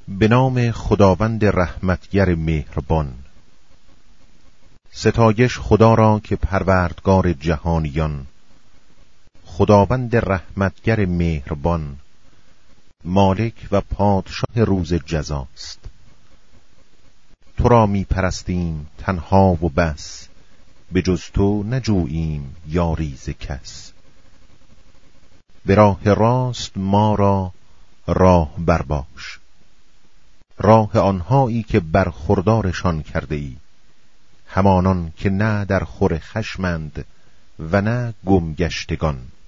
به نام خداوند رحمتگر مهربان. ستایش خدا را که پروردگار جهانیان، خداوند رحمتگر مهربان، مالک و پادشاه روز جزاست. تو را می پرستیم تنها و بس، به جز تو نجوییم یاری ز کس. به راه راست ما را راه برباش، راه آنهایی که برخوردارشان کرده ای، همانان که نه در خور خشمند و نه گمگشتگان.